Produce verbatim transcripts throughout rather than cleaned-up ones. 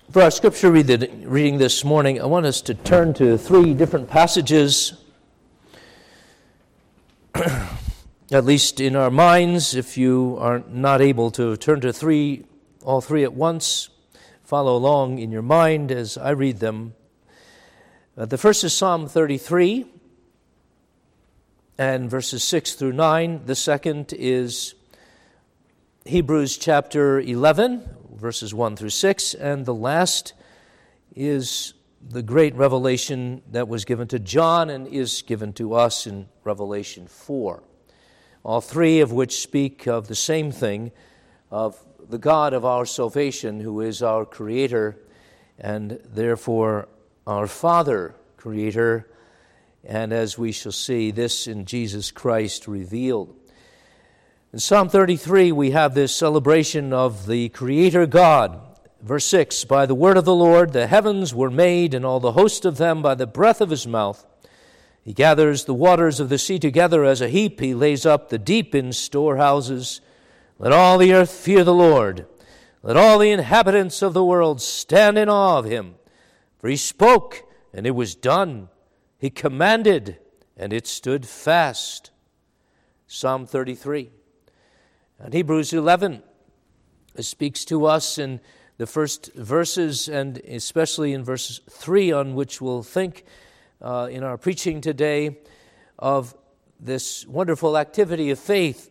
For our scripture reading this morning, I want us to turn to three different passages, at least in our minds. If you are not able to turn to three, all three at once, follow along in your mind as I read them. Uh, the first is Psalm thirty-three, and verses six through nine. The second is Hebrews chapter eleven, verses one through six, and the last is the great revelation that was given to John and is given to us in Revelation four. All three of which speak of the same thing, of the God of our salvation, who is our Creator, and therefore our Father, Creator, and as we shall see, this in Jesus Christ revealed. In Psalm thirty-three, we have this celebration of the Creator God. Verse six, by the word of the Lord the heavens were made, and all the host of them by the breath of his mouth. He gathers the waters of the sea together as a heap. He lays up the deep in storehouses. Let all the earth fear the Lord. Let all the inhabitants of the world stand in awe of him. For he spoke, and it was done. He commanded, and it stood fast. Psalm thirty-three. And Hebrews eleven speaks to us in the first verses, and especially in verse three, on which we'll think uh, in our preaching today, of this wonderful activity of faith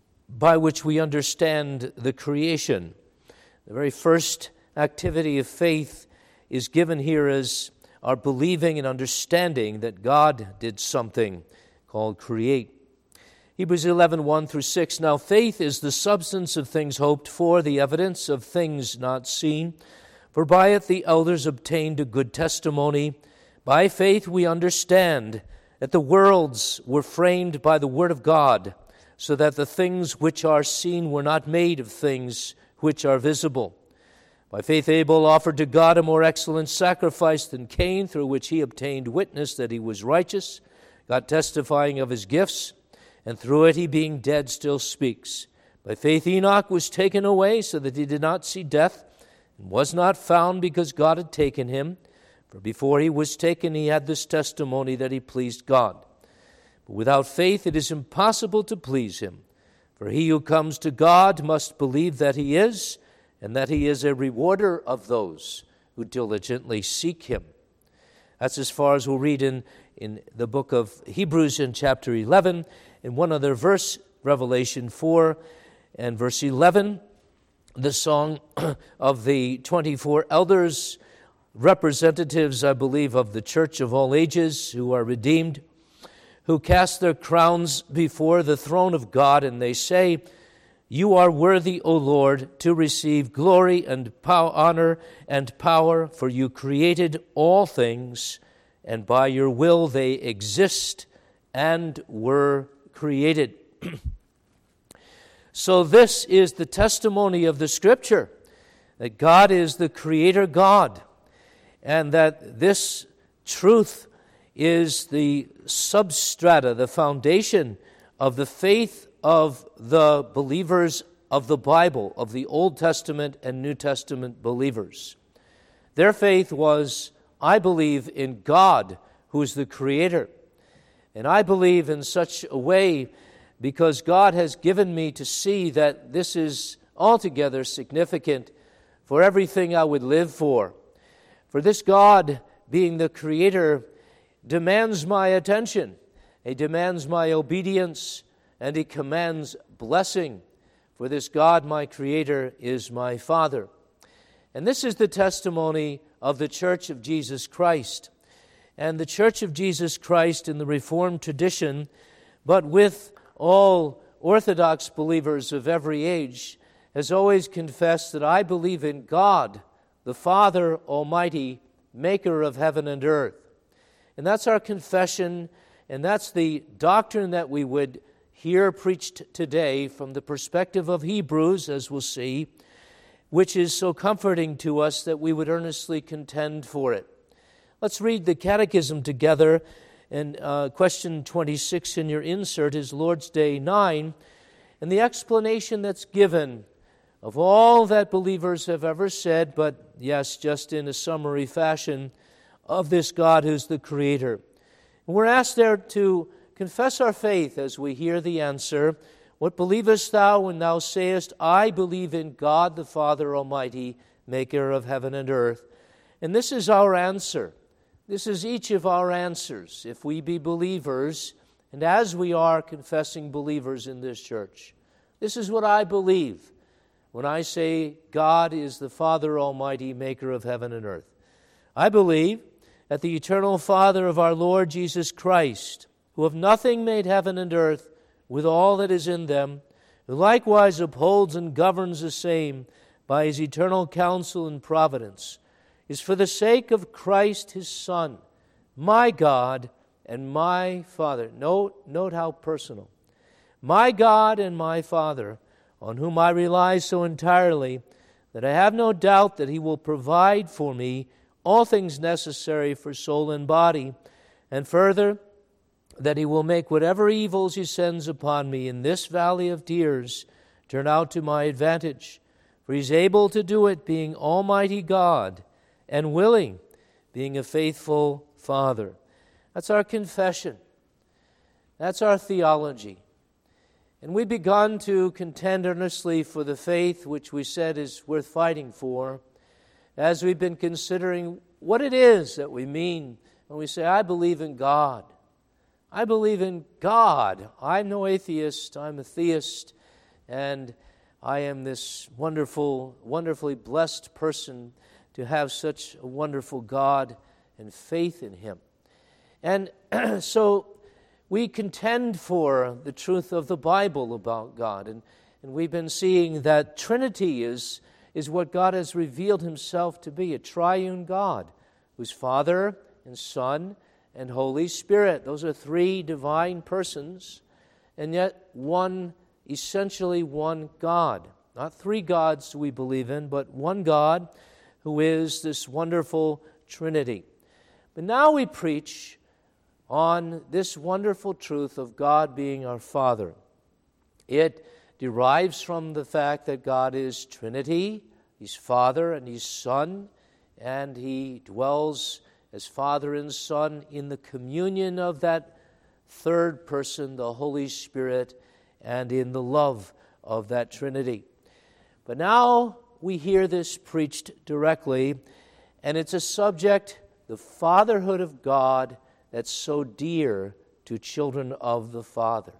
by which we understand the creation. The very first activity of faith is given here as our believing and understanding that God did something called create. Hebrews eleven, one through six. Now faith is the substance of things hoped for, the evidence of things not seen. For by it the elders obtained a good testimony. By faith we understand that the worlds were framed by the word of God, so that the things which are seen were not made of things which are visible. By faith Abel offered to God a more excellent sacrifice than Cain, through which he obtained witness that he was righteous, God testifying of his gifts, and through it he, being dead, still speaks. By faith Enoch was taken away, so that he did not see death, and was not found, because God had taken him. For before he was taken, he had this testimony that he pleased God. But without faith it is impossible to please him. For he who comes to God must believe that he is, and that he is a rewarder of those who diligently seek him. That's as far as we'll read in, in the book of Hebrews in chapter eleven. In one other verse, Revelation four and verse eleven, the song of the twenty-four elders, representatives, I believe, of the church of all ages who are redeemed, who cast their crowns before the throne of God, and they say, You are worthy, O Lord, to receive glory and power, honor and power, for you created all things, and by your will they exist and were created. So this is the testimony of the Scripture, that God is the Creator God, and that this truth is the substrata, the foundation of the faith of the believers of the Bible, of the Old Testament and New Testament believers. Their faith was, I believe in God, who is the Creator. And I believe in such a way because God has given me to see that this is altogether significant for everything I would live for. For this God, being the Creator, demands my attention. He demands my obedience, and He commands blessing. For this God, my Creator, is my Father. And this is the testimony of the Church of Jesus Christ. And the Church of Jesus Christ in the Reformed tradition, but with all Orthodox believers of every age, has always confessed that I believe in God, the Father Almighty, maker of heaven and earth. And that's our confession, and that's the doctrine that we would hear preached today from the perspective of Hebrews, as we'll see, which is so comforting to us that we would earnestly contend for it. Let's read the Catechism together, and uh, question twenty-six in your insert is Lord's Day nine, and the explanation that's given of all that believers have ever said, but yes, just in a summary fashion, of this God who's the Creator. And we're asked there to confess our faith as we hear the answer, "What believest thou when thou sayest, I believe in God the Father Almighty, maker of heaven and earth?" And this is our answer. This is each of our answers, if we be believers, and as we are confessing believers in this church. This is what I believe when I say God is the Father Almighty, maker of heaven and earth. I believe that the eternal Father of our Lord Jesus Christ, who of nothing made heaven and earth with all that is in them, who likewise upholds and governs the same by his eternal counsel and providence, is for the sake of Christ his Son, my God and my Father. Note, note how personal. My God and my Father, on whom I rely so entirely that I have no doubt that he will provide for me all things necessary for soul and body, and further, that he will make whatever evils he sends upon me in this valley of tears turn out to my advantage. For he is able to do it, being Almighty God, and willing, being a faithful Father. That's our confession. That's our theology. And we've begun to contend earnestly for the faith which we said is worth fighting for, as we've been considering what it is that we mean when we say, I believe in God. I believe in God. I'm no atheist. I'm a theist. And I am this wonderful, wonderfully blessed person to have such a wonderful God and faith in Him. And so we contend for the truth of the Bible about God. And, and we've been seeing that Trinity is, is what God has revealed Himself to be, a triune God, who's Father and Son and Holy Spirit. Those are three divine persons, and yet one, essentially one God. Not three gods we believe in, but one God who is this wonderful Trinity. But now we preach on this wonderful truth of God being our Father. It derives from the fact that God is Trinity. He's Father and He's Son, and He dwells as Father and Son in the communion of that third person, the Holy Spirit, and in the love of that Trinity. But now we hear this preached directly, and it's a subject, the fatherhood of God, that's so dear to children of the Father.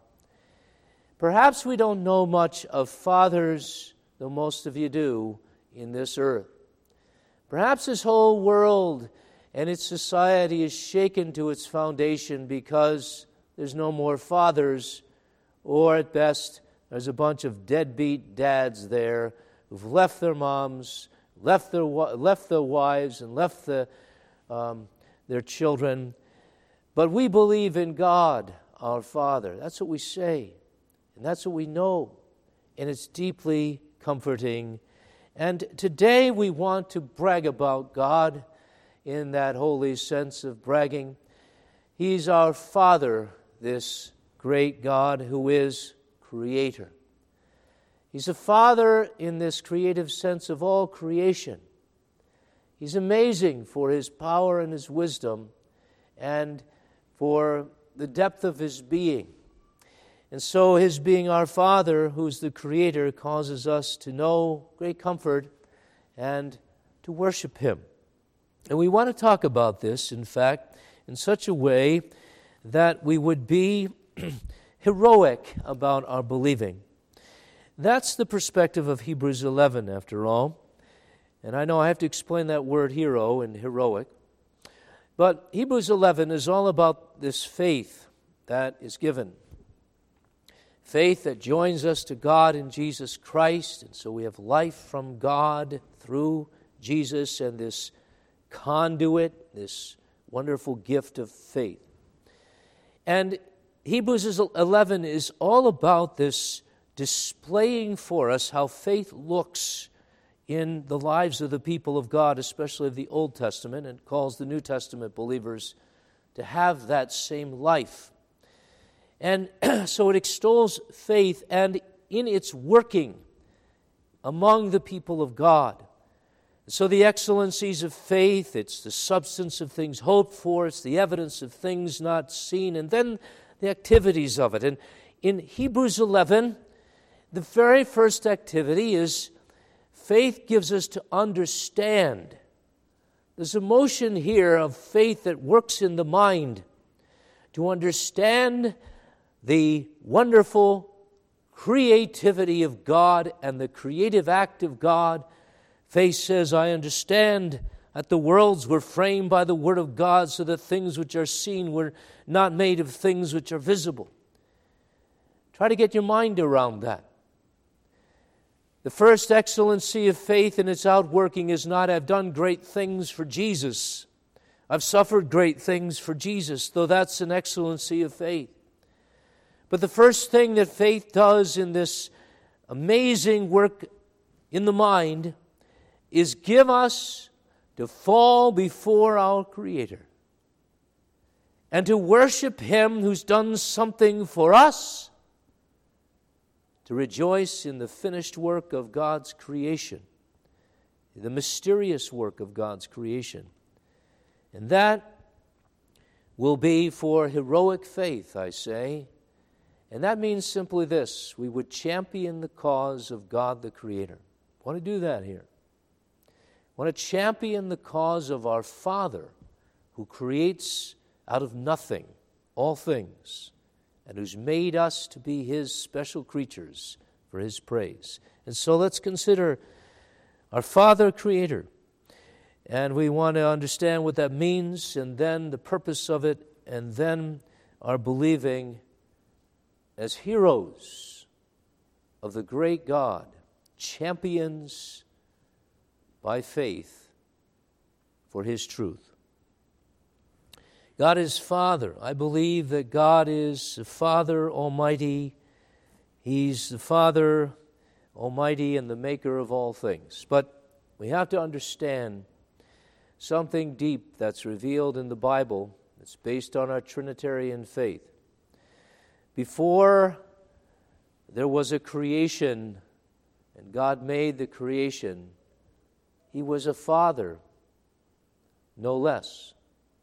Perhaps we don't know much of fathers, though most of you do, in this earth. Perhaps this whole world and its society is shaken to its foundation because there's no more fathers, or at best, there's a bunch of deadbeat dads there who've left their moms, left their left their wives, and left the, um, their children. But we believe in God, our Father. That's what we say, and that's what we know, and it's deeply comforting. And today we want to brag about God in that holy sense of bragging. He's our Father, this great God who is Creator. He's a Father in this creative sense of all creation. He's amazing for His power and His wisdom and for the depth of His being. And so His being our Father, who's the Creator, causes us to know great comfort and to worship Him. And we want to talk about this, in fact, in such a way that we would be heroic about our believing. That's the perspective of Hebrews eleven, after all. And I know I have to explain that word hero and heroic. But Hebrews eleven is all about this faith that is given. Faith that joins us to God in Jesus Christ. And so we have life from God through Jesus and this conduit, this wonderful gift of faith. And Hebrews eleven is all about this displaying for us how faith looks in the lives of the people of God, especially of the Old Testament, and calls the New Testament believers to have that same life. And so it extols faith, and in its working, among the people of God. So the excellencies of faith, it's the substance of things hoped for, it's the evidence of things not seen, and then the activities of it. And in Hebrews eleven, the very first activity is faith gives us to understand. There's a motion here of faith that works in the mind to understand the wonderful creativity of God and the creative act of God. Faith says, I understand that the worlds were framed by the Word of God, so that things which are seen were not made of things which are visible. Try to get your mind around that. The first excellency of faith in its outworking is not, I've done great things for Jesus. I've suffered great things for Jesus, though that's an excellency of faith. But the first thing that faith does in this amazing work in the mind is give us to fall before our Creator and to worship Him who's done something for us, to rejoice in the finished work of God's creation, the mysterious work of God's creation. And that will be for heroic faith, I say. And that means simply this: we would champion the cause of God the Creator. I want to do that here. I want to champion the cause of our Father, who creates out of nothing all things, and who's made us to be His special creatures for His praise. And so let's consider our Father Creator. And we want to understand what that means, and then the purpose of it, and then our believing as heroes of the great God, champions by faith for His truth. God is Father. I believe that God is the Father Almighty. He's the Father Almighty and the maker of all things. But we have to understand something deep that's revealed in the Bible that's based on our Trinitarian faith. Before there was a creation and God made the creation, He was a Father, no less.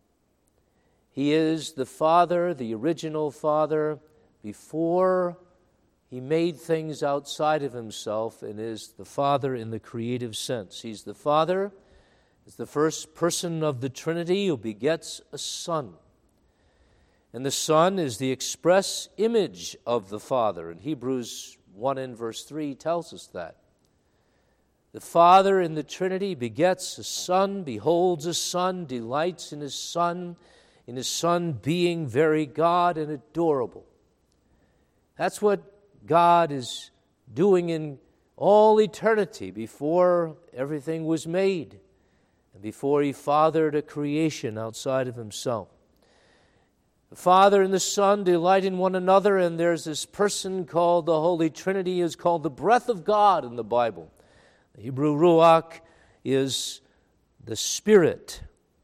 He is the Father, the original Father, before He made things outside of Himself, and is the Father in the creative sense. He's the Father, is the first person of the Trinity who begets a Son. And the Son is the express image of the Father. And Hebrews one and verse three tells us that. The Father in the Trinity begets a Son, beholds a Son, delights in His Son, in His Son being very God and adorable. That's what God is doing in all eternity before everything was made and before He fathered a creation outside of Himself. The Father and the Son delight in one another, and there's this person called the Holy Trinity, is called the breath of God in the Bible. The Hebrew ruach is the Spirit.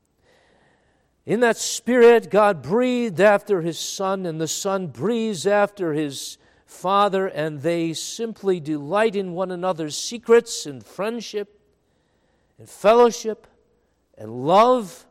In that Spirit, God breathed after His Son, and the Son breathes after His Father, and they simply delight in one another's secrets and friendship and fellowship and love.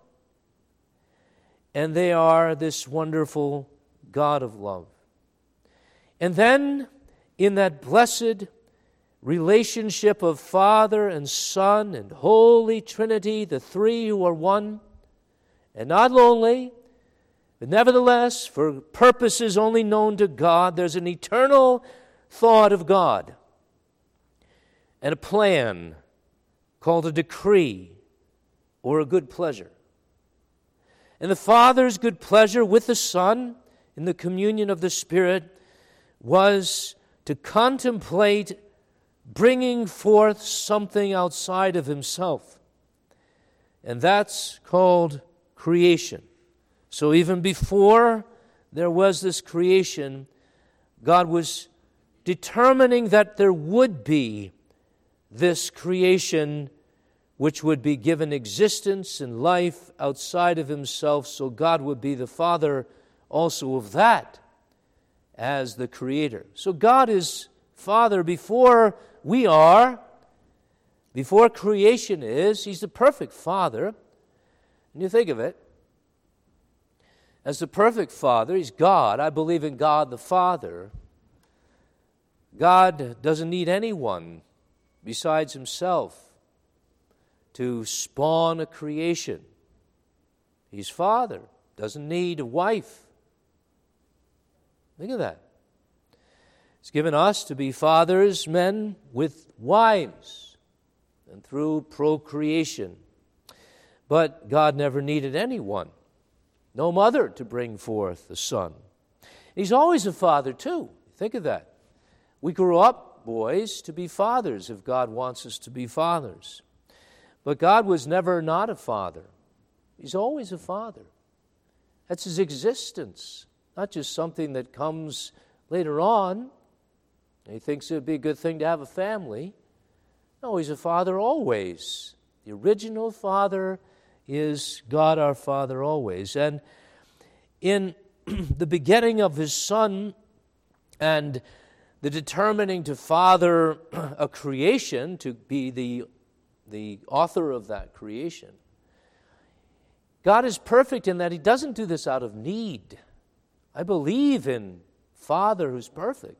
And they are this wonderful God of love. And then, in that blessed relationship of Father and Son and Holy Trinity, the three who are one, and not lonely, but nevertheless, for purposes only known to God, there's an eternal thought of God and a plan called a decree or a good pleasure. And the Father's good pleasure with the Son in the communion of the Spirit was to contemplate bringing forth something outside of Himself. And that's called creation. So even before there was this creation, God was determining that there would be this creation which would be given existence and life outside of Himself, so God would be the Father also of that as the Creator. So God is Father before we are, Before creation is, He's the perfect Father. And you think of it, as the perfect Father, He's God. I believe in God the Father. God doesn't need anyone besides Himself to spawn a creation. He's Father, doesn't need a wife. Think of that. He's given us to be fathers, men with wives, and through procreation. But God never needed anyone, no mother to bring forth a son. He's always a father too. Think of that. We grew up, boys, to be fathers if God wants us to be fathers. But God was never not a father. He's always a father. That's His existence, not just something that comes later on. He thinks it would be a good thing to have a family. No, He's a father always. The original Father is God our Father always. And in the begetting of His Son and the determining to father a creation, to be the, the author of that creation, God is perfect in that He doesn't do this out of need. I believe in Father who's perfect.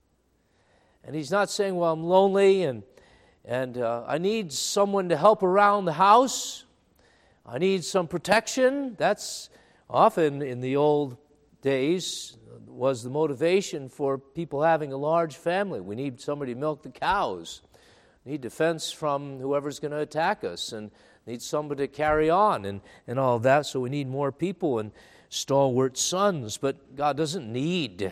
And He's not saying, well, I'm lonely and, and uh, I need someone to help around the house. I need some protection. That's often in the old days was the motivation for people having a large family. We need somebody to milk the cows. We need defense from whoever's going to attack us, and need somebody to carry on and, and all of that. So we need more people and stalwart sons. But God doesn't need,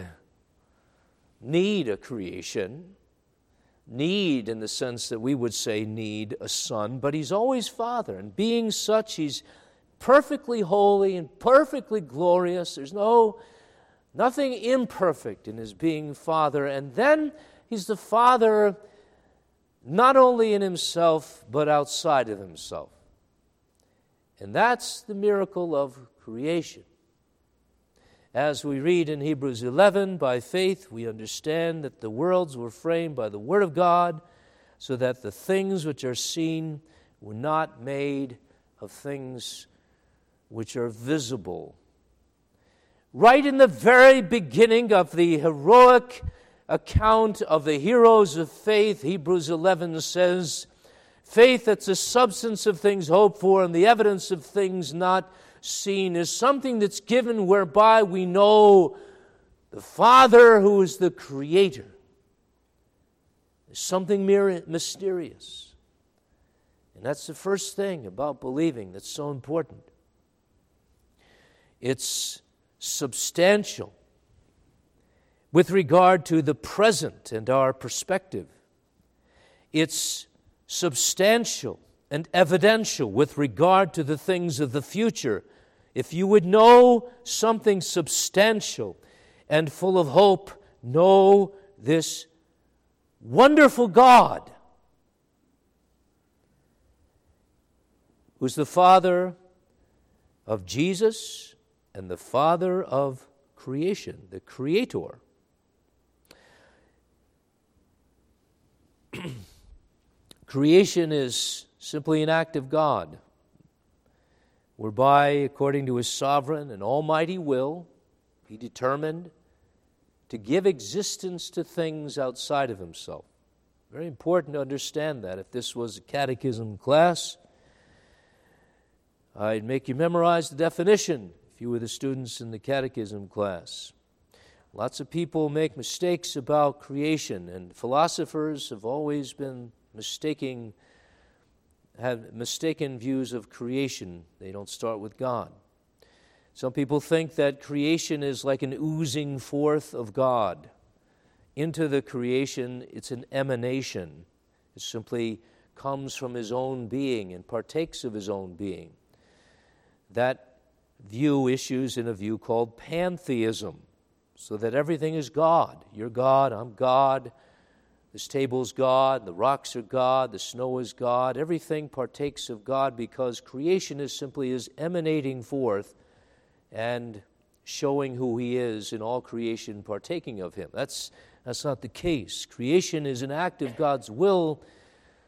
need a creation. Need in the sense that we would say need a son. But He's always Father. And being such, He's perfectly holy and perfectly glorious. There's no nothing imperfect in His being Father. And then He's the Father not only in Himself, but outside of Himself. And that's the miracle of creation. As we read in Hebrews eleven, by faith we understand that the worlds were framed by the Word of God, so that the things which are seen were not made of things which are visible. Right in the very beginning of the heroic account of the heroes of faith, Hebrews eleven says, faith that's the substance of things hoped for and the evidence of things not seen is something that's given whereby we know the Father who is the Creator. There's something mysterious. And that's the first thing about believing that's so important. It's substantial with regard to the present and our perspective. It's substantial and evidential with regard to the things of the future. If you would know something substantial and full of hope, know this wonderful God, who's the Father of Jesus and the Father of creation, the Creator. Creation is simply an act of God, whereby, according to His sovereign and almighty will, He determined to give existence to things outside of Himself. Very important to understand that. If this was a catechism class, I'd make you memorize the definition if you were the students in the catechism class. Lots of people make mistakes about creation, and philosophers have always been mistaking have mistaken views of creation. They don't start with God. Some people think that creation is like an oozing forth of God. Into the creation, it's an emanation. It simply comes from His own being and partakes of His own being. That view issues in a view called pantheism, so that everything is God. You're God, I'm God. This table is God, the rocks are God, the snow is God. Everything partakes of God because creation is simply His emanating forth and showing who He is in all creation partaking of Him. That's, that's not the case. Creation is an act of God's will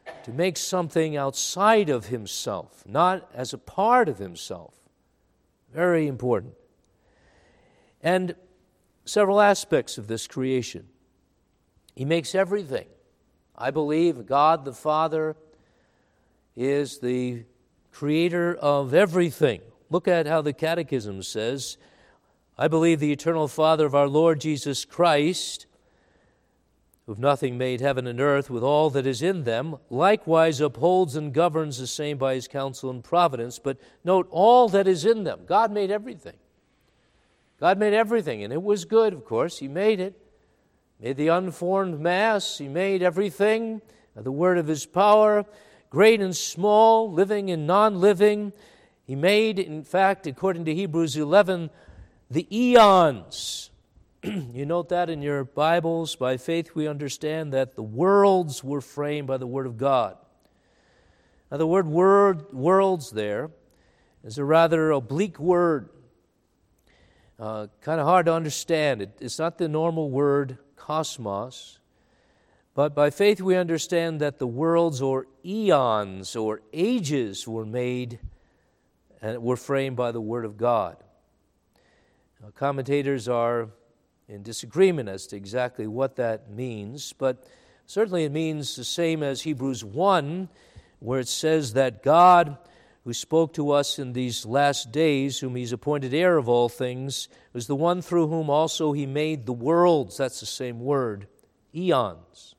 to make something outside of himself, not as a part of himself. Very important. And several aspects of this creation. He makes everything. I believe God the Father is the creator of everything. Look at how the Catechism says, I believe the eternal Father of our Lord Jesus Christ, who of nothing made heaven and earth with all that is in them, likewise upholds and governs the same by his counsel and providence. But note, all that is in them. God made everything. God made everything, and it was good, of course. He made it. Made the unformed mass. He made everything, the word of his power, great and small, living and non-living. He made, in fact, according to Hebrews eleven, the eons. You note that in your Bibles. By faith we understand that the worlds were framed by the Word of God. Now the word word worlds there is a rather oblique word. Uh, kind of hard to understand. It, it's not the normal word cosmos. But by faith we understand that the worlds or eons or ages were made and were framed by the Word of God. Now, commentators are in disagreement as to exactly what that means, but certainly it means the same as Hebrews one, where it says that God, who spoke to us in these last days, whom he's appointed heir of all things, was the one through whom also he made the worlds. That's the same word, eons.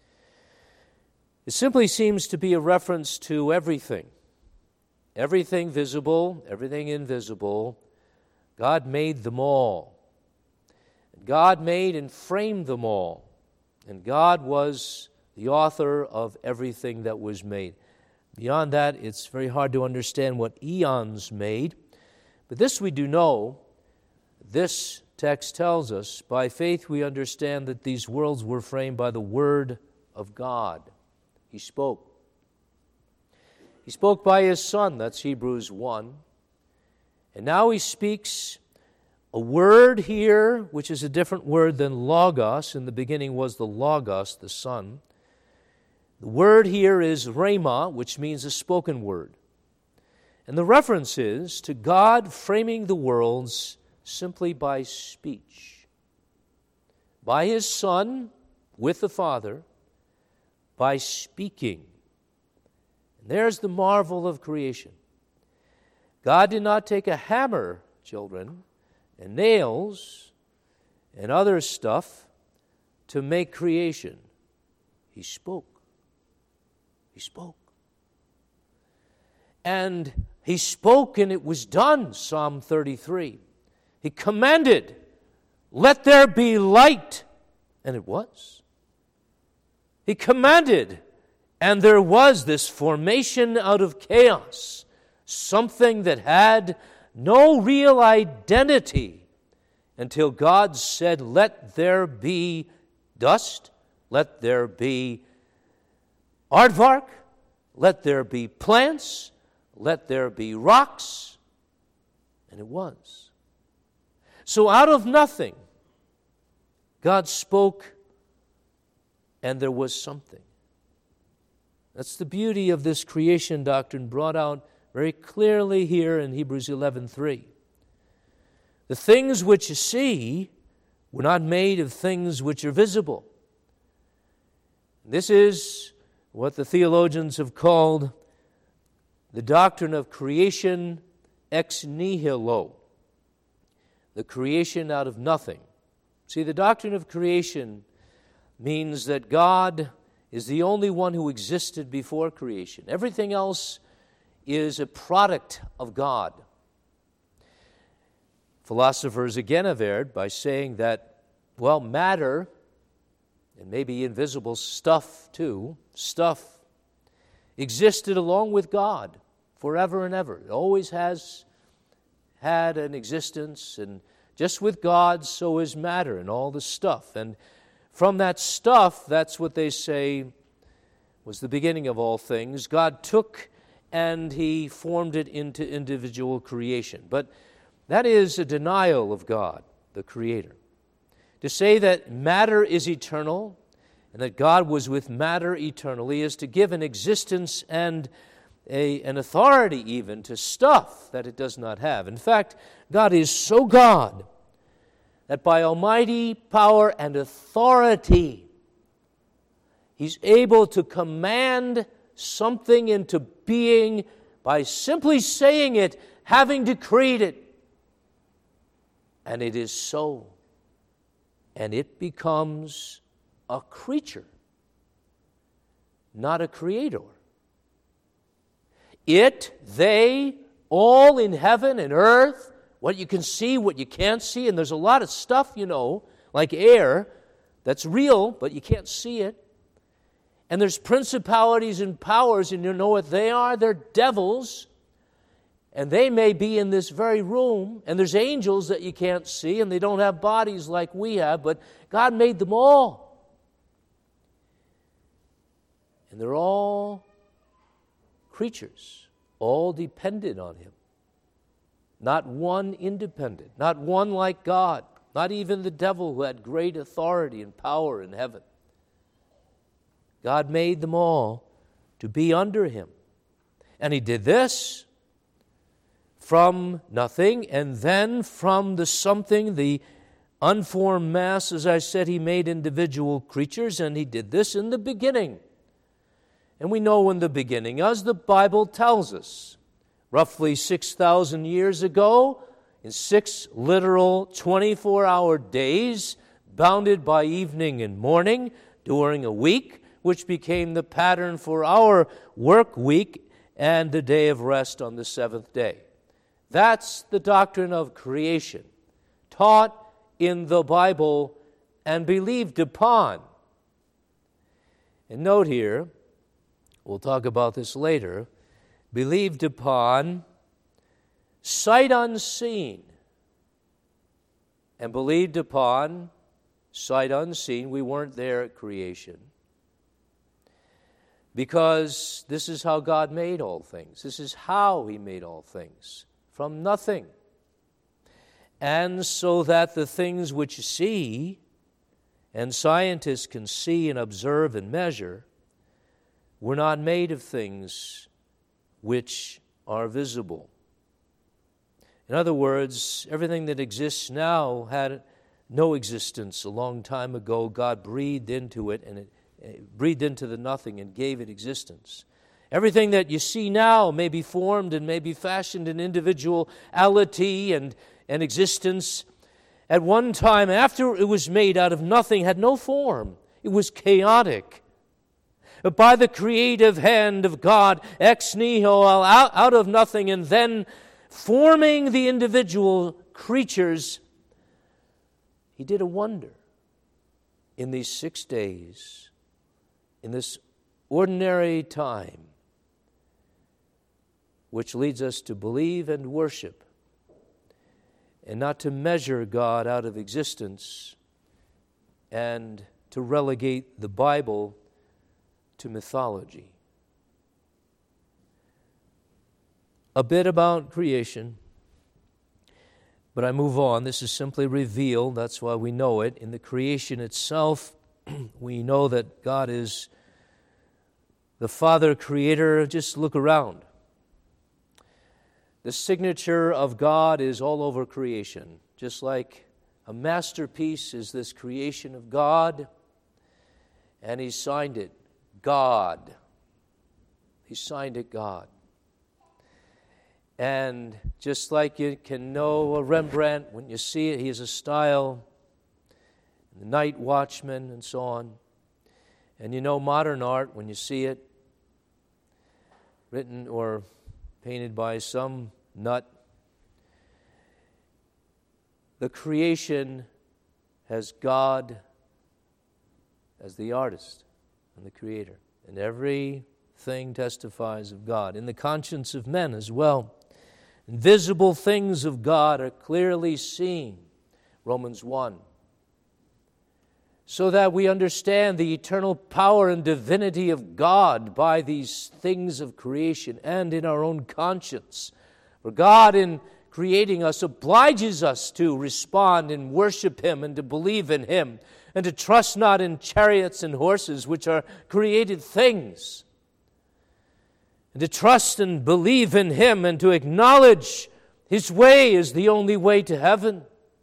It simply seems to be a reference to everything. Everything visible, everything invisible. God made them all. God made and framed them all. And God was the author of everything that was made. Beyond that, it's very hard to understand what eons made. But this we do know. This text tells us, by faith we understand that these worlds were framed by the Word of God. He spoke. He spoke by his Son, that's Hebrews one. And now he speaks a word here, which is a different word than logos. In the beginning was the logos, the Son. The word here is rhema, which means a spoken word. And the reference is to God framing the worlds simply by speech. By his Son, with the Father, by speaking. And there's the marvel of creation. God did not take a hammer, children, and nails and other stuff to make creation. He spoke. He spoke. And he spoke and it was done, Psalm thirty-three. He commanded, let there be light, and it was. He commanded, and there was this formation out of chaos, something that had no real identity until God said, let there be dust, let there be aardvark, let there be plants, let there be rocks, and it was. So out of nothing, God spoke, and there was something. That's the beauty of this creation doctrine brought out very clearly here in Hebrews eleven three. The things which you see were not made of things which are visible. This is what the theologians have called the doctrine of creation ex nihilo, the creation out of nothing. See, the doctrine of creation means that God is the only one who existed before creation. Everything else is a product of God. Philosophers again have erred by saying that, well, matter, and maybe invisible stuff too, stuff existed along with God forever and ever. It always has had an existence, and just with God, so is matter and all the stuff. And from that stuff, that's what they say was the beginning of all things. God took and he formed it into individual creation. But that is a denial of God, the Creator. To say that matter is eternal and that God was with matter eternally, is to give an existence and a, an authority even to stuff that it does not have. In fact, God is so God that by almighty power and authority, He's able to command something into being by simply saying it, having decreed it. And it is so. And it becomes a creature, not a creator. It, they, all in heaven and earth, what you can see, what you can't see, and there's a lot of stuff, you know, like air, that's real, but you can't see it. And there's principalities and powers, and you know what they are? They're devils. And they may be in this very room. And there's angels that you can't see, and they don't have bodies like we have, but God made them all. And they're all creatures, all dependent on Him. Not one independent, not one like God, not even the devil who had great authority and power in heaven. God made them all to be under Him. And He did this from nothing, and then from the something, the unformed mass, as I said, He made individual creatures, and He did this in the beginning. And we know when the beginning, as the Bible tells us, roughly six thousand years ago, in six literal twenty-four hour days, bounded by evening and morning during a week, which became the pattern for our work week and the day of rest on the seventh day. That's the doctrine of creation, taught in the Bible and believed upon. And note here, we'll talk about this later, believed upon, sight unseen, and believed upon, sight unseen. We weren't there at creation. Because this is how God made all things. This is how He made all things, from nothing. And so that the things which you see, and scientists can see and observe and measure, were not made of things which are visible. In other words, everything that exists now had no existence a long time ago. God breathed into it, and it breathed into the nothing and gave it existence. Everything that you see now may be formed and may be fashioned in individuality and, and existence. At one time, after it was made out of nothing, had no form. It was chaotic. But by the creative hand of God, ex nihilo, out, out of nothing, and then forming the individual creatures, He did a wonder in these six days. In this ordinary time, which leads us to believe and worship, and not to measure God out of existence, and to relegate the Bible to mythology. A bit about creation, but I move on. This is simply revealed, that's why we know it. In the creation itself, we know that God is the Father Creator. Just look around. The signature of God is all over creation. Just like a masterpiece is this creation of God, and He signed it, God. He signed it, God. And just like you can know a Rembrandt, when you see it, he has a style, the Night Watchman, and so on. And you know modern art, when you see it, written or painted by some nut, the creation has God as the artist and the creator. And everything testifies of God. In the conscience of men as well, invisible things of God are clearly seen, Romans one. So that we understand the eternal power and divinity of God by these things of creation and in our own conscience. For God, in creating us, obliges us to respond and worship Him and to believe in Him. and to trust not in chariots and horses, which are created things, and to trust and believe in Him and to acknowledge His way is the only way to heaven.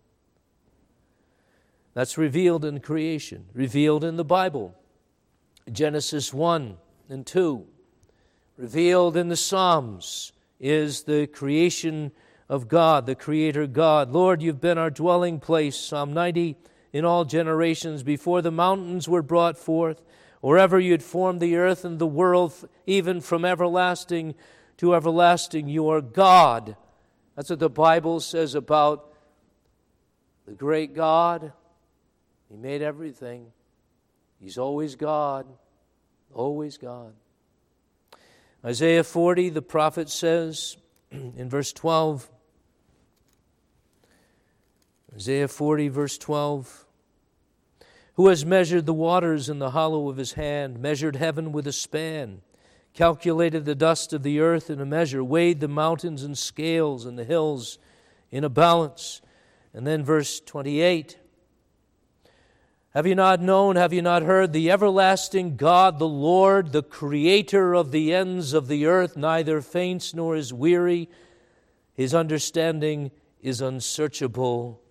That's revealed in creation, revealed in the Bible. Genesis one and two, revealed in the Psalms, is the creation of God, the Creator God. Lord, you've been our dwelling place, Psalm ninety, in all generations, before the mountains were brought forth, or ever you'd formed the earth and the world, even from everlasting to everlasting, you are God. That's what the Bible says about the great God. He made everything. He's always God, always God. Isaiah forty, the prophet says in verse twelve, Isaiah forty, verse twelve, who has measured the waters in the hollow of his hand, measured heaven with a span, calculated the dust of the earth in a measure, weighed the mountains in scales and the hills in a balance. And then verse twenty-eight, have you not known, have you not heard, the everlasting God, the Lord, the creator of the ends of the earth, neither faints nor is weary. His understanding is unsearchable.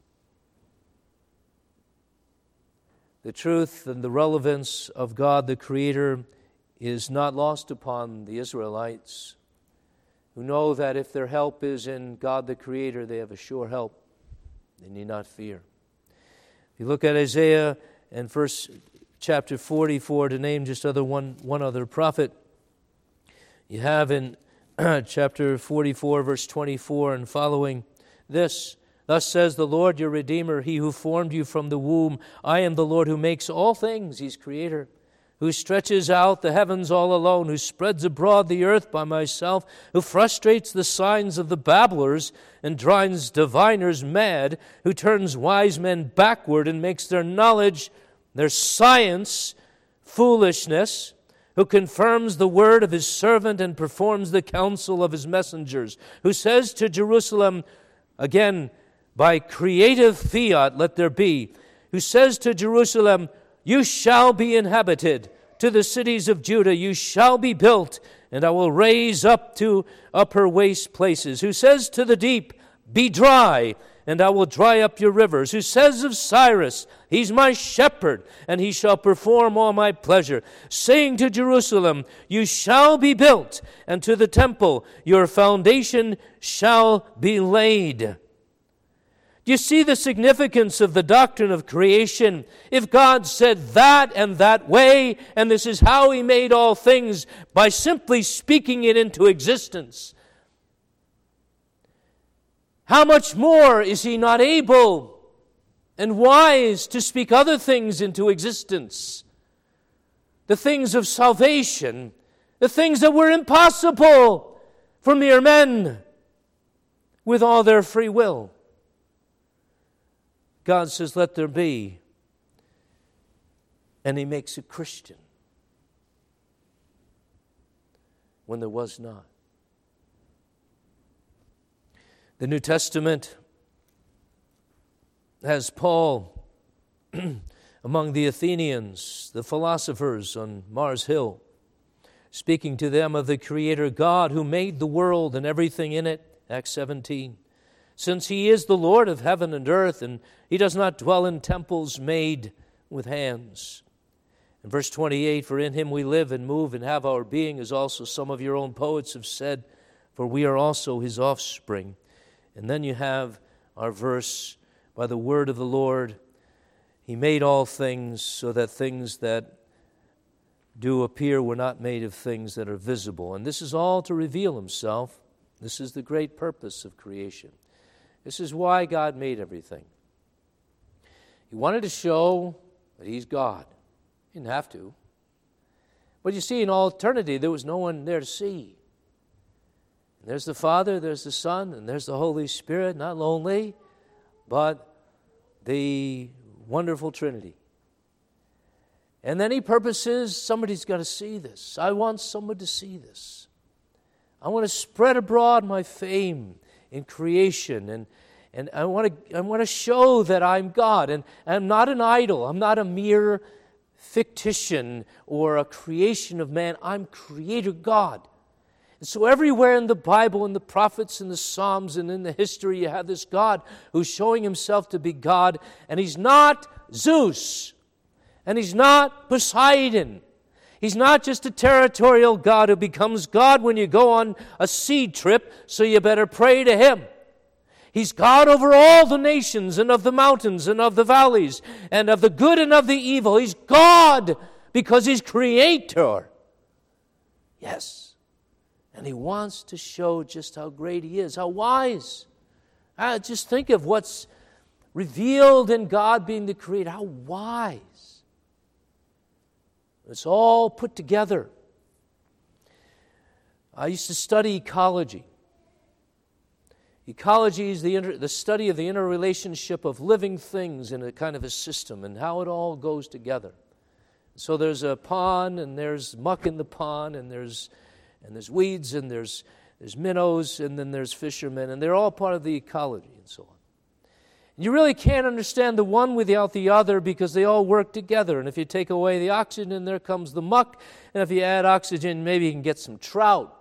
The truth and the relevance of God, the Creator, is not lost upon the Israelites, who know that if their help is in God, the Creator, they have a sure help. They need not fear. If you look at Isaiah and first chapter forty-four, to name just other one, one other prophet, you have in chapter forty-four, verse twenty-four and following this, thus says the Lord your Redeemer, He who formed you from the womb. I am the Lord who makes all things. He's Creator, who stretches out the heavens all alone, who spreads abroad the earth by myself, who frustrates the signs of the babblers and drives diviners mad, who turns wise men backward and makes their knowledge, their science, foolishness, who confirms the word of His servant and performs the counsel of His messengers, who says to Jerusalem, again, by creative fiat let there be, who says to Jerusalem, you shall be inhabited, to the cities of Judah you shall be built, and I will raise up to upper waste places, who says to the deep, be dry, and I will dry up your rivers, who says of Cyrus, He's my shepherd, and He shall perform all my pleasure, saying to Jerusalem, you shall be built, and to the temple your foundation shall be laid. Do you see the significance of the doctrine of creation? If God said that and that way, and this is how He made all things, by simply speaking it into existence, how much more is He not able and wise to speak other things into existence? The things of salvation, the things that were impossible for mere men with all their free will. God says, let there be, and He makes a Christian when there was not. The New Testament has Paul among the Athenians, the philosophers on Mars Hill, speaking to them of the Creator God who made the world and everything in it, Acts seventeen. Since He is the Lord of heaven and earth, and He does not dwell in temples made with hands. In verse twenty-eight, for in Him we live and move and have our being, as also some of your own poets have said, for we are also His offspring. And then you have our verse, by the word of the Lord, He made all things, so that things that do appear were not made of things that are visible. And this is all to reveal Himself. This is the great purpose of creation. This is why God made everything. He wanted to show that He's God. He didn't have to. But you see, in all eternity, there was no one there to see. And there's the Father, there's the Son, and there's the Holy Spirit, not lonely, but the wonderful Trinity. And then He purposes, somebody's got to see this. I want someone to see this. I want to spread abroad my fame in creation and, And I want to I want to show that I'm God, and I'm not an idol. I'm not a mere fictitious or a creation of man. I'm Creator God. And so everywhere in the Bible, in the prophets, in the Psalms, and in the history, you have this God who's showing himself to be God. And he's not Zeus. And he's not Poseidon. He's not just a territorial God who becomes God when you go on a sea trip, so you better pray to him. He's God over all the nations and of the mountains and of the valleys and of the good and of the evil. He's God because he's Creator. Yes. And he wants to show just how great he is, how wise. Uh, just think of what's revealed in God being the Creator, how wise. It's all put together. I used to study ecology. Ecology is the, inter, the study of the interrelationship of living things in a kind of a system and how it all goes together. So there's a pond, and there's muck in the pond, and there's and there's weeds, and there's there's minnows, and then there's fishermen, and they're all part of the ecology and so on. And you really can't understand the one without the other because they all work together. And if you take away the oxygen, there comes the muck, and if you add oxygen, maybe you can get some trout.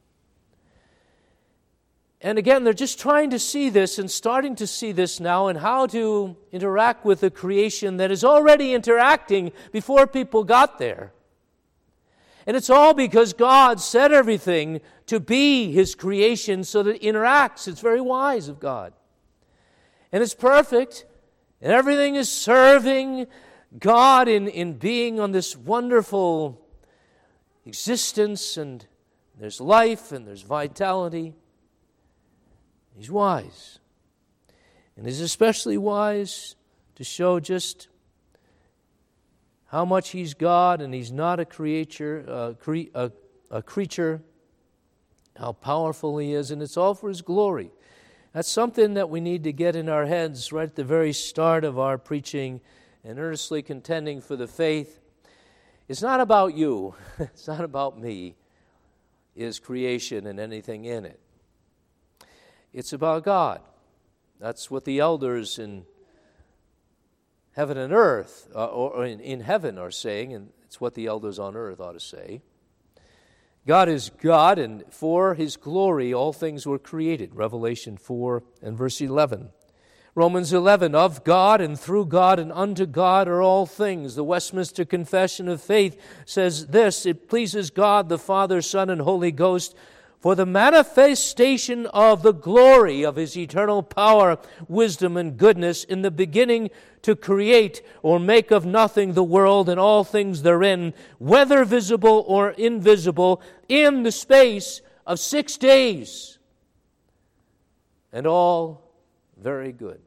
And again, they're just trying to see this and starting to see this now and how to interact with the creation that is already interacting before people got there. And it's all because God set everything to be his creation so that it interacts. It's very wise of God. And it's perfect. And everything is serving God in, in being on this wonderful existence. And there's life and there's vitality. He's wise. And he's especially wise to show just how much he's God and he's not a creature, uh, cre- a, a creature, how powerful he is, and it's all for his glory. That's something that we need to get in our heads right at the very start of our preaching and earnestly contending for the faith. It's not about you. It's not about me, is creation and anything in it. It's about God. That's what the elders in heaven and earth, uh, or in, in heaven are saying, and it's what the elders on earth ought to say. God is God, and for his glory all things were created. Revelation four and verse eleven. Romans eleven, of God and through God and unto God are all things. The Westminster Confession of Faith says this: it pleases God, the Father, Son, and Holy Ghost, for the manifestation of the glory of his eternal power, wisdom, and goodness in the beginning to create or make of nothing the world and all things therein, whether visible or invisible, in the space of six days. And all very good.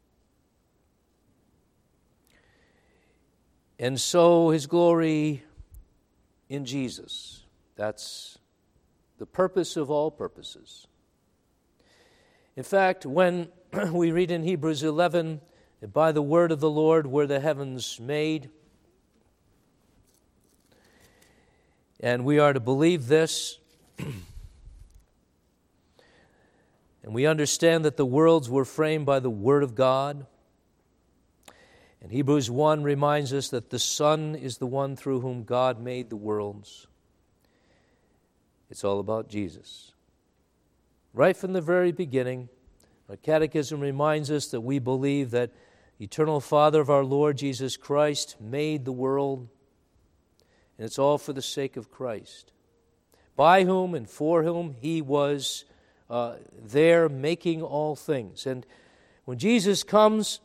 And so his glory in Jesus. That's the purpose of all purposes. In fact, when we read in Hebrews eleven, that by the word of the Lord were the heavens made, and we are to believe this, and we understand that the worlds were framed by the word of God. And Hebrews one reminds us that the Son is the one through whom God made the worlds. It's all about Jesus. Right from the very beginning, our catechism reminds us that we believe that the eternal Father of our Lord Jesus Christ made the world, and it's all for the sake of Christ, by whom and for whom he was uh, there making all things. And when Jesus comes,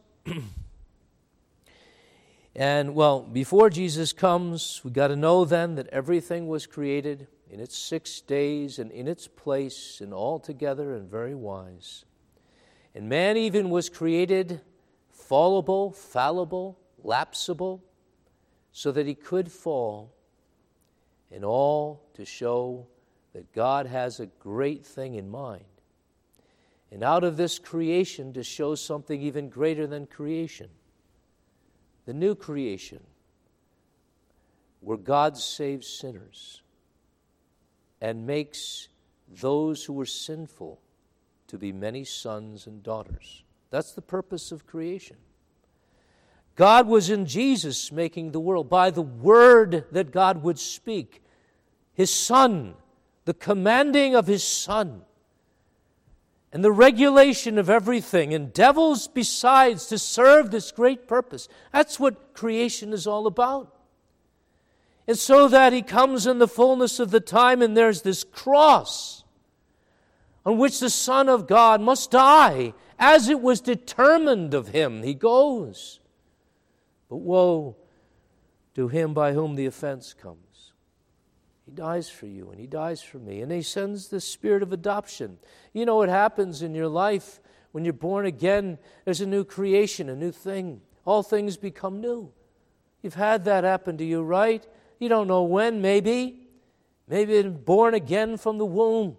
and well, before Jesus comes, we got to know then that everything was created in its six days and in its place and all together and very wise. And man even was created fallible, fallible, lapsable, so that he could fall, and all to show that God has a great thing in mind. And out of this creation to show something even greater than creation, the new creation, where God saves sinners and makes those who were sinful to be many sons and daughters. That's the purpose of creation. God was in Jesus making the world by the word that God would speak. His Son, the commanding of His Son, and the regulation of everything, and devils besides to serve this great purpose. That's what creation is all about. And so that He comes in the fullness of the time, and there's this cross on which the Son of God must die, as it was determined of Him. He goes. But woe to him by whom the offense comes. He dies for you, and He dies for me, and He sends the Spirit of adoption. You know what happens in your life when you're born again? There's a new creation, a new thing. All things become new. You've had that happen to you, right? You don't know when, maybe. Maybe you're born again from the womb.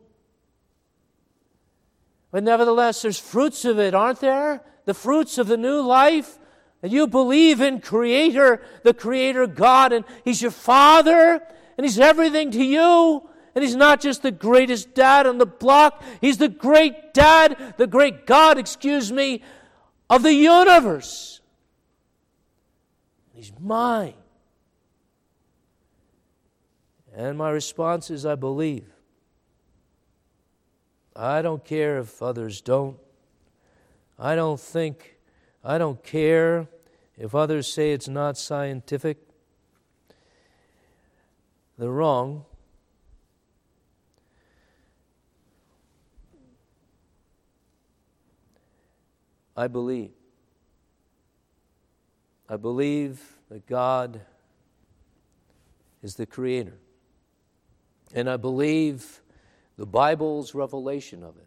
But nevertheless, there's fruits of it, aren't there? The fruits of the new life. And you believe in Creator, the Creator God, and He's your Father, and He's everything to you. And He's not just the greatest dad on the block. He's the great dad, the great God, excuse me, of the universe. He's mine. And my response is, I believe. I don't care if others don't. I don't think, I don't care if others say it's not scientific. They're wrong. I believe. I believe that God is the Creator. And I believe the Bible's revelation of it.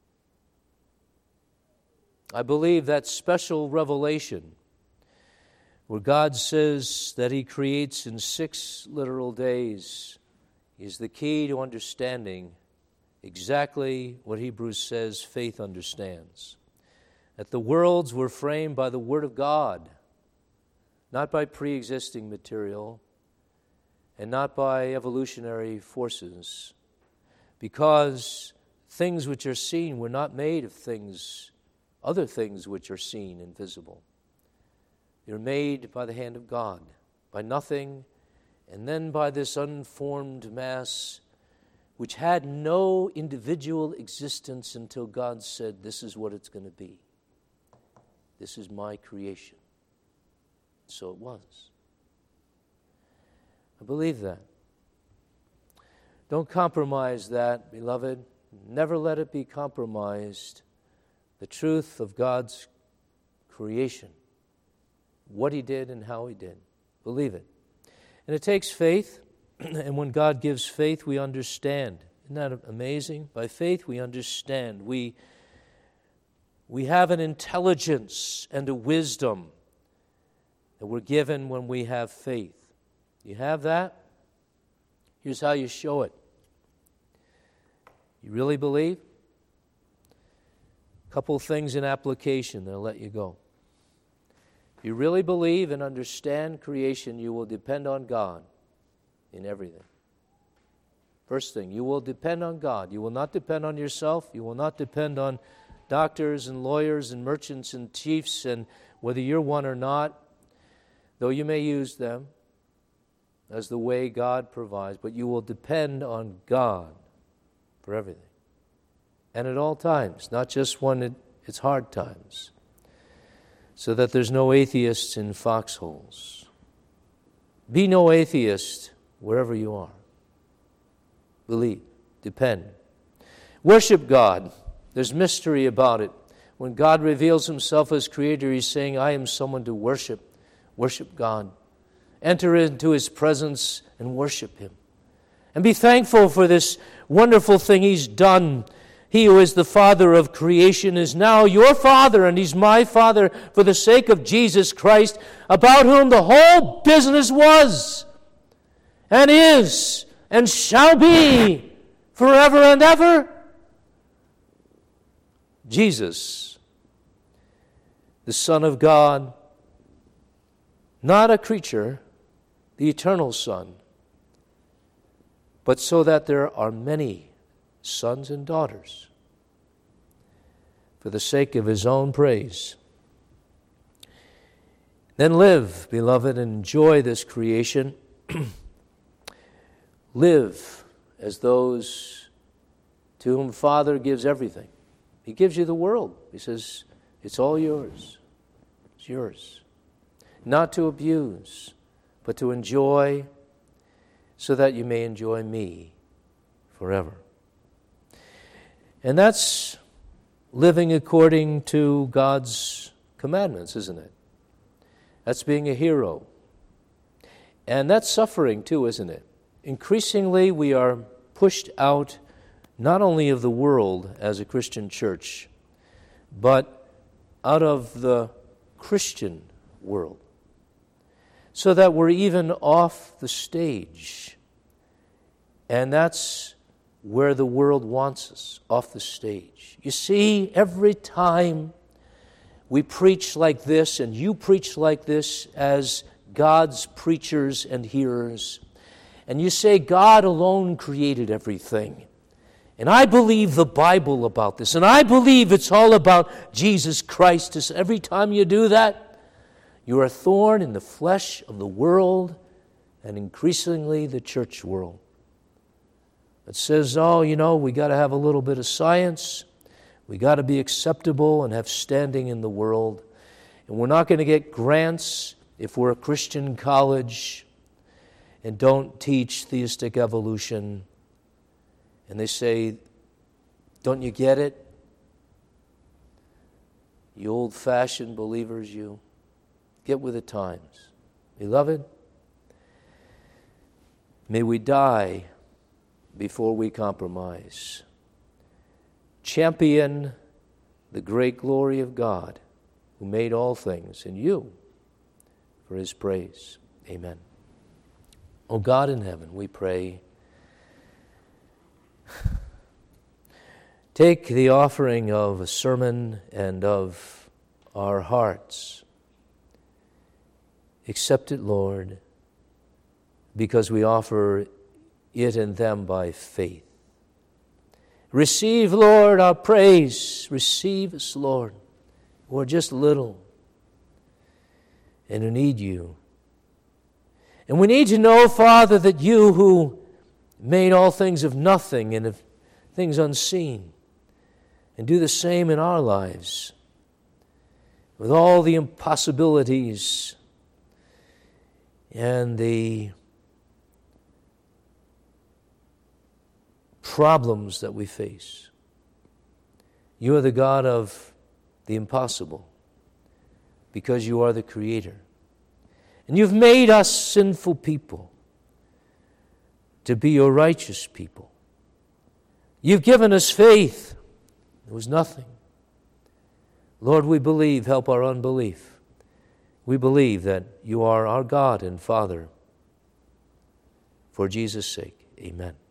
I believe that special revelation where God says that He creates in six literal days is the key to understanding exactly what Hebrews says faith understands. That the worlds were framed by the Word of God, not by pre-existing material, and not by evolutionary forces, because things which are seen were not made of things, other things which are seen and visible. They were made by the hand of God, by nothing, and then by this unformed mass which had no individual existence until God said, this is what it's going to be. This is my creation. So it was. I believe that. Don't compromise that, beloved. Never let it be compromised. The truth of God's creation. What He did and how He did. Believe it. And it takes faith. And when God gives faith, we understand. Isn't that amazing? By faith, we understand. We, we have an intelligence and a wisdom that we're given when we have faith. You have that? Here's how you show it. You really believe? A couple things in application, then I'll let you go. If you really believe and understand creation, you will depend on God in everything. First thing, you will depend on God. You will not depend on yourself. You will not depend on doctors and lawyers and merchants and chiefs, and whether you're one or not, though you may use them as the way God provides, but you will depend on God for everything. And at all times, not just when it, it's hard times, so that there's no atheists in foxholes. Be no atheist wherever you are. Believe, depend. Worship God. There's mystery about it. When God reveals Himself as Creator, He's saying, I am someone to worship. Worship God. Enter into His presence and worship Him. And be thankful for this wonderful thing He's done. He who is the Father of creation is now your Father, and He's my Father for the sake of Jesus Christ, about whom the whole business was, and is, and shall be, forever and ever. Jesus, the Son of God, not a creature, the eternal Son, but so that there are many sons and daughters. for the sake of his own praise. Then live, beloved, and enjoy this creation. Live as those to whom Father gives everything. He gives you the world. He says, it's all yours. It's yours. Not to abuse, but to enjoy, so that you may enjoy me forever. And that's living according to God's commandments, isn't it? That's being a hero. And that's suffering too, isn't it? Increasingly, we are pushed out not only of the world as a Christian church, but out of the Christian world, so that we're even off the stage. And that's where the world wants us, off the stage. You see, every time we preach like this, and you preach like this as God's preachers and hearers, and you say God alone created everything, and I believe the Bible about this, and I believe it's all about Jesus Christ. Every time you do that, you're a thorn in the flesh of the world, and increasingly the church world. It says, oh, you know, we got to have a little bit of science. We got to be acceptable and have standing in the world. And we're not going to get grants if we're a Christian college and don't teach theistic evolution. And they say, don't you get it? You old-fashioned believers, you. Get with the times. Beloved, may we die before we compromise. Champion the great glory of God who made all things in you for his praise. Amen. O God in heaven, we pray, take the offering of a sermon and of our hearts. Accept it, Lord, because we offer it and them by faith. Receive, Lord, our praise. Receive us, Lord, who are just little and who need you. And we need to know, Father, that you who made all things of nothing and of things unseen, and do the same in our lives, with all the impossibilities and the problems that we face. You are the God of the impossible, because you are the Creator. And you've made us sinful people to be your righteous people. You've given us faith. There was nothing. Lord, we believe, help our unbelief. We believe that you are our God and Father. For Jesus' sake, amen.